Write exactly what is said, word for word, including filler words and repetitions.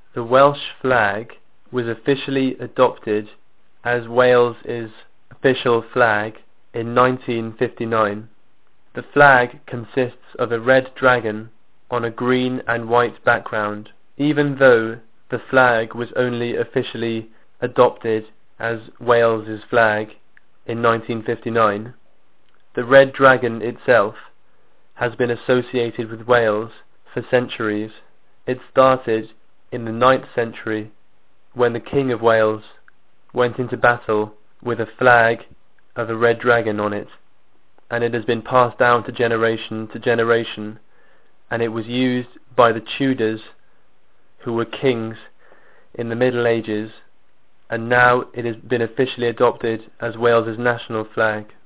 The Welsh flag was officially adopted as Wales's official flag in nineteen fifty-nine. The flag consists of a red dragon on a green and white background. Even though the flag was only officially adopted as Wales's flag in nineteen fifty-nine, the red dragon itself has been associated with Wales for centuries. It started in the ninth century when the King of Wales went into battle with a flag of a red dragon on it, and it has been passed down to generation to generation, and it was used by the Tudors, who were kings in the Middle Ages, and now it has been officially adopted as Wales's national flag.